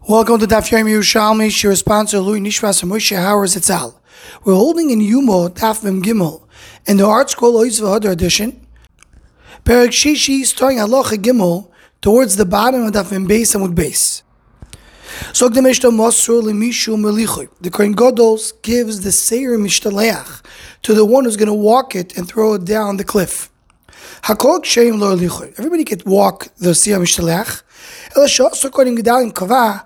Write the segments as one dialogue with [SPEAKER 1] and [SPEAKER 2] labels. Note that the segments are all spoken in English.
[SPEAKER 1] Welcome to Daf Yomi Yerushalmi. Your sponsor Louis Nishmas and Moshe Hauer Zitzal. We're holding in Yumo Daf Mem Gimel in the Art Scroll Oiz V'Hadar edition. Perek Shishi, starting Halacha Gimel towards the bottom of Daf Mem Beis Amud Beis. So the Mishnah Mosru Lemishu Melichui. The Kohen Gadol gives the Seir Mishtaleach to the one who's going to walk it and throw it down the cliff. Hakol Ksheim Lo Elichui. Everybody can walk the Seir Mishtaleach. The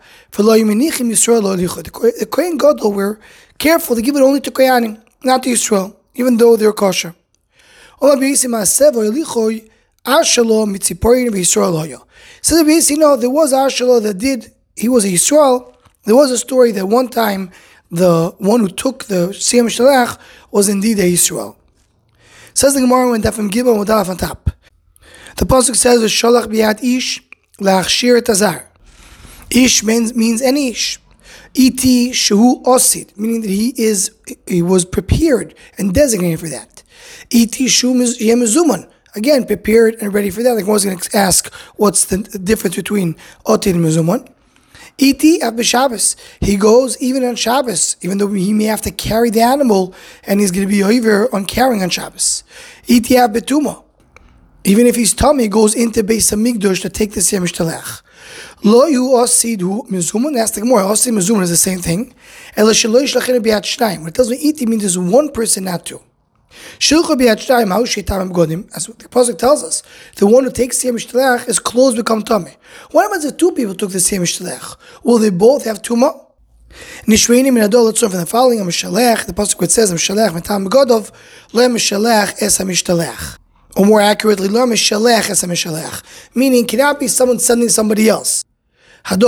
[SPEAKER 1] Kohen Gadol were careful to give it only to Kohanim, not to Yisrael, even though they're kosher. So there was Arshala that did, he was a Yisrael. There was a story that one time the one who took the Siyam Shalach was indeed a Yisrael. Says the Gemara when Dafim Gimel with Alaf on top. The pasuk says, "Shalach biad ish la'achshir tazar." Ish means any ish. Iti shehu osid, meaning that he was prepared and designated for that. Iti shehu mezuman, again prepared and ready for that. Like I was going to ask, what's the difference between otid and mezuman? Iti af b'Shabbos, he goes even on Shabbos, even though he may have to carry the animal, and he's going to be over on carrying on Shabbos. Iti af betuma, even if he's tummy, he goes into Beis Hamikdash to take the Siyam Shtalach. Lo yu osid hu mezuman. Ask the Gemara, osid mezuman is the same thing. Ela shelo yishlachin biad shnayim. When it tells me iti, means there's one person, not two. Shilcha biad shnayim, how sheitam godim. As the pasuk tells us, the one who takes Siyam Shtalach, his clothes become tummy. What happens if two people took the Siyam Shtalach? Will they both have tumah? Nishreinim min adol. Let's learn from the following. Mishalech. The pasuk which says Mishalech mitam godov le mishalech es hamishtalech. Or more accurately, lo mishalech es hamishtalech. Meaning, cannot be someone sending somebody else. If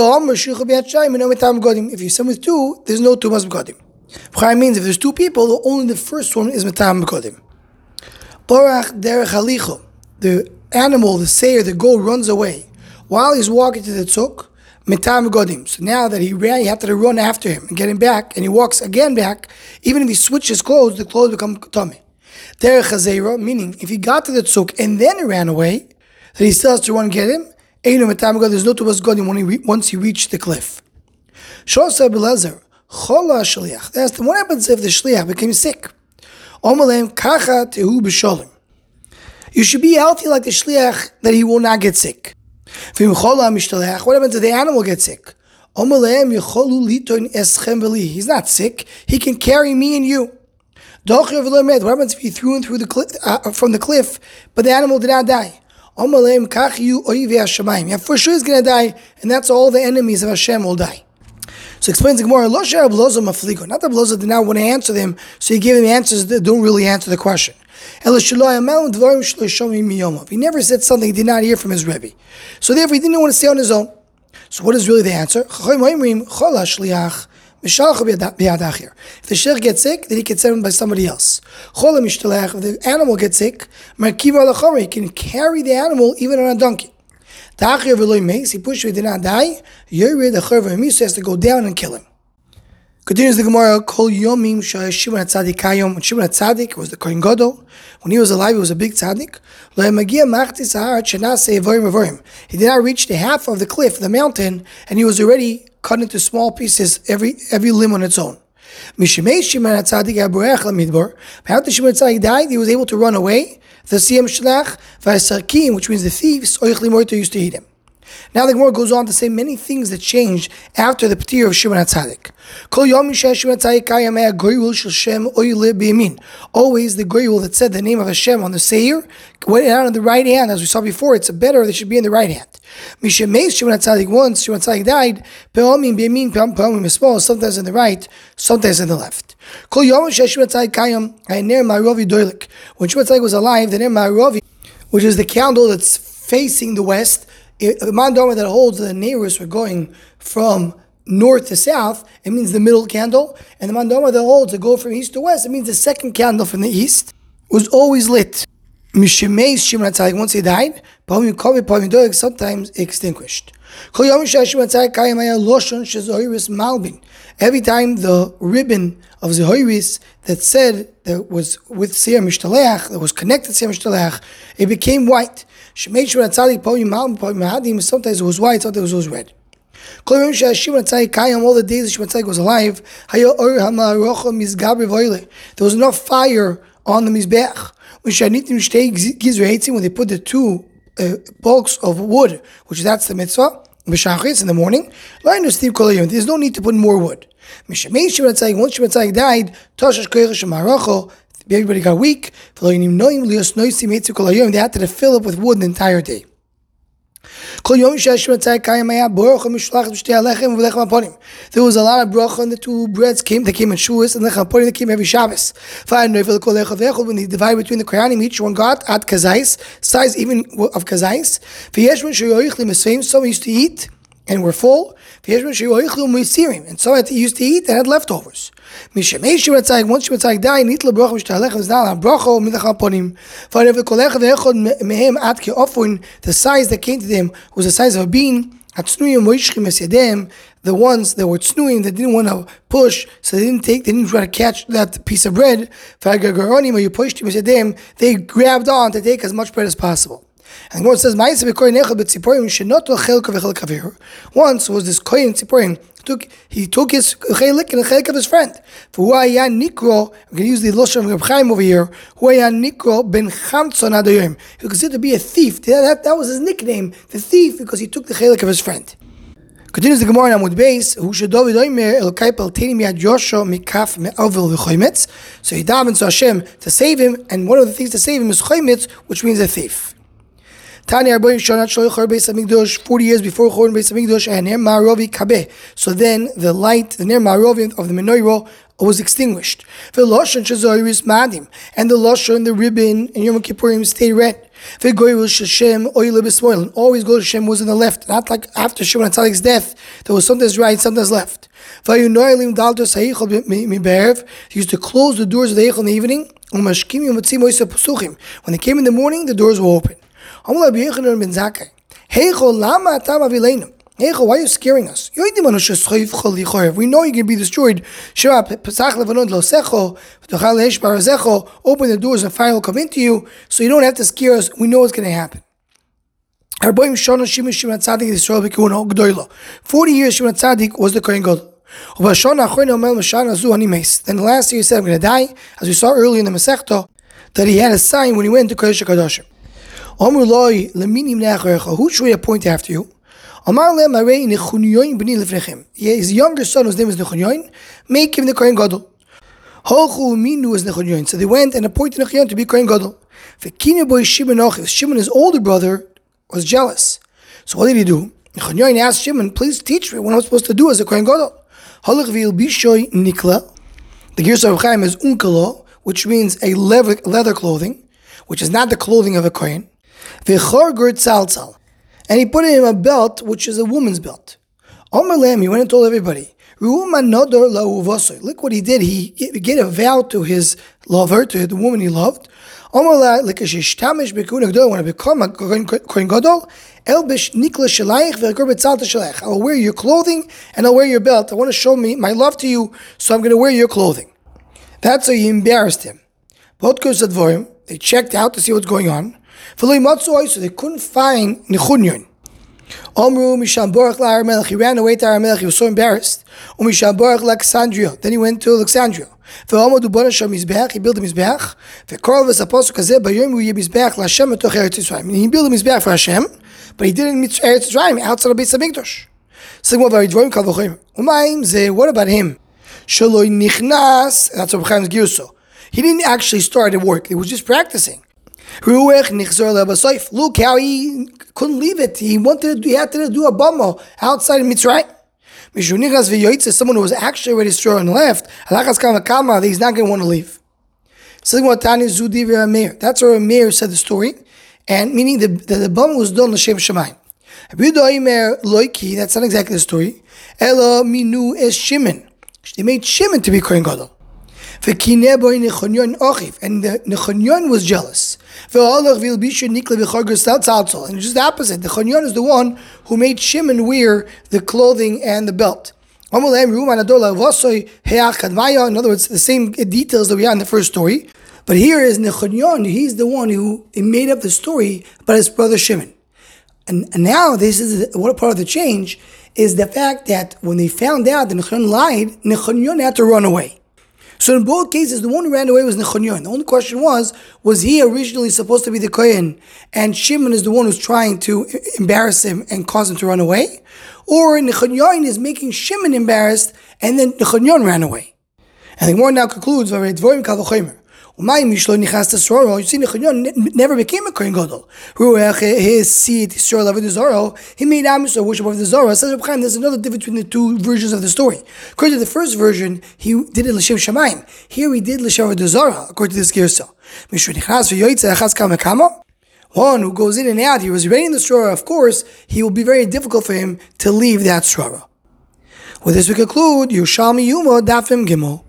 [SPEAKER 1] you send with two, there's no tumas b'godim. B'chai means if there's two people, only the first one is metam b'godim. Borach derech halicho. The animal, the seir, the goat runs away while he's walking to the tzuk. Metam b'godim. So now that he ran, you have to run after him and get him back, and he walks again back. Even if he switches clothes, the clothes become tummy. Derech hazera, meaning if he got to the tzuk and then he ran away, then he still has to run and get him. There's no tumas godim once he reached the cliff. Shosa belezer chola shliach. That's what happens if the shliach became sick. Omalem kacha tehu b'sholim. You should be healthy like the shliach, that he will not get sick. V'im chola mishtalech. What happens if the animal gets sick? Omalem yecholu litoin eschem v'li. He's not sick. He can carry me and you. What happens if he threw him through the cliff, from the cliff, but the animal did not die? Yeah, for sure he's going to die, and that's all the enemies of Hashem will die. So explains the Gemara, not that Beloza did not want to answer them, so he gave them answers that don't really answer the question. He never said something he did not hear from his Rebbe. So therefore he didn't want to stay on his own. So what is really the answer? If the shlich gets sick, then he can send him by somebody else. If the animal gets sick, he can carry the animal even on a donkey. He pushed him, he did not die. So he has to go down and kill him. Continues the Gemara, Kol Yomim Shimon HaTzadik Kayom. When Shimon HaTzadik was the Kohen Gadol, when he was alive, he was a big tzaddik. He did not reach the half of the cliff, the mountain, and he was already cut into small pieces, every limb on its own. After Shimon HaTzadik died, he was able to run away. The Siyam Shalach, which means the thieves, used to eat him. Now the Gemara goes on to say many things that changed after the Petir of Shimon HaTzadik. Always the goyul that said the name of Hashem on the Seir went out on the right hand. As we saw before, it's better they should be in the right hand. Once Shimon HaTzadik died, sometimes in the right, sometimes in the left. When Shimon HaTzadik was alive, the Ner Ma'aravi, which is the candle that's facing the west, the mandama that holds the neighbors were going from north to south, it means the middle candle, and the mandama that holds to go from east to west, it means the second candle from the east was always lit. Once he died, sometimes extinguished. Every time the ribbon of Zehoiris that said that was with Siyam Mishtaleach, that was connected to Siyam Mishtaleach, it became white. Sometimes it was white, sometimes it was red. All the days that Shimon Tzadik was alive, there was enough fire on the Mizbeach. When they put the two bulks of wood, which that's the mitzvah, in the morning, there's no need to put more wood. Once Shimon Tzadik died, everybody got weak. They had to fill up with wood the entire day. There was a lot of bracha and the two breads came. They came in shuas and lechem aponim. They came every Shabbos. When they divided between the kohanim, each one got at kazais, size even of kazais. Some used to eat and were full. And some used to eat and had leftovers. Once Shimon Tzadik died, the size that came to them was the size of a bean. The ones that were tznuim, that didn't want to push, so they didn't try to catch that piece of bread. They grabbed on to take as much bread as possible. And God says, once was this kohen tziporim, he took his chelik and the chelik of his friend. For huaya nikro, I'm going to use the lashon of Reb Chaim over here. Huaya nikro ben chamtzon adoyim. He was considered to be a thief. That was his nickname, the thief, because he took the chelik of his friend. Continues the Gemara in Amud Beis. So he davened to Hashem to save him, and one of the things to save him is chometz, which means a thief. Tanya 40 years before Chorban Beis Hamikdash, and Ner Ma'aravi Kabeh. So then the light, the Ner Ma'aravi of the menorah was extinguished. And the lashon, the ribbon, and Yom Kippurim stayed red. And always Goy Hashem was on the left, not like after Shimon Tzadik's death. There was sometimes right, sometimes left. He used to close the doors of the Eichel in the evening. When they came in the morning, the doors were open. Why are you scaring us? We know you're going to be destroyed. Open the doors and fire will come into you, so you don't have to scare us. We know what's going to happen. 40 years Shimon Tzadik was the Kohen Gadol. Then the last year he said, I'm going to die, as we saw earlier in the Masechta, that he had a sign when he went to Kodesh HaKadoshim. Who should we appoint after you? His younger son, whose name is Nechonyoin, make him the Kohen Gadol. So they went and appointed Nechonyoin to be Kohen Gadol. Shimon, his older brother, was jealous. So what did he do? Nechonyoin asked Shimon, please teach me what I'm supposed to do as a Kohen Gadol. The Gersa of Chaim is unkalo, which means a leather clothing, which is not the clothing of a Kohen. And he put in him a belt, which is a woman's belt. He went and told everybody. Look what he did. He gave a vow to his lover, to the woman he loved. When I become a Kohen Gadol, I'll wear your clothing and I'll wear your belt. I want to show me my love to you, so I'm going to wear your clothing. That's how he embarrassed him. They checked out to see what's going on. So they couldn't find Nechonyoin. He ran away to Aramelech. He was so embarrassed. Then he went to Alexandria. He built a Mizbeach. And he built a Mizbeach for Hashem, but he didn't meet Eretz Yisrael outside of Beis Hamikdash. What about him? That's what Chaim's Girso. He didn't actually start at work. He was just practicing. Look how he couldn't leave it. He had to do a bama outside of Mitzrayim. Someone who was actually ready to throw and left, he's not going to want to leave. That's where Meir said the story, and meaning the bama was done l'shem shamayim. That's not exactly the story. Ela minu es Shimon. They made Shimon to be Kohen Gadol. And the Nechonyoin was jealous. And it's just the opposite. The Nechonyoin is the one who made Shimon wear the clothing and the belt. In other words, the same details that we had in the first story. But here is Nechonyoin. He's the one who made up the story about his brother Shimon. And now this is what part of the change is the fact that when they found out that Nechonyon lied, Nechonyon had to run away. So in both cases, the one who ran away was Nechonyon. The only question was he originally supposed to be the Kohen, and Shimon is the one who's trying to embarrass him and cause him to run away? Or Nechonyon is making Shimon embarrassed, and then Nechonyon ran away? And the Gemara now concludes, you see, Nechonyon never became a Kohen Gadol. His seed, Yisrael Avodah Zarah, he made Am Yisrael worship of the Zarah. Says Reb Chaim, there's another difference between the two versions of the story. According to the first version, he did it l'shem shamayim. Here he did l'shem Avodah Zarah, according to this Girsa. One who goes in and out, he was already in the Sorah, of course, he will be very difficult for him to leave that Sorah. With this we conclude, Yerushalmi Yuma Dafim Gimel.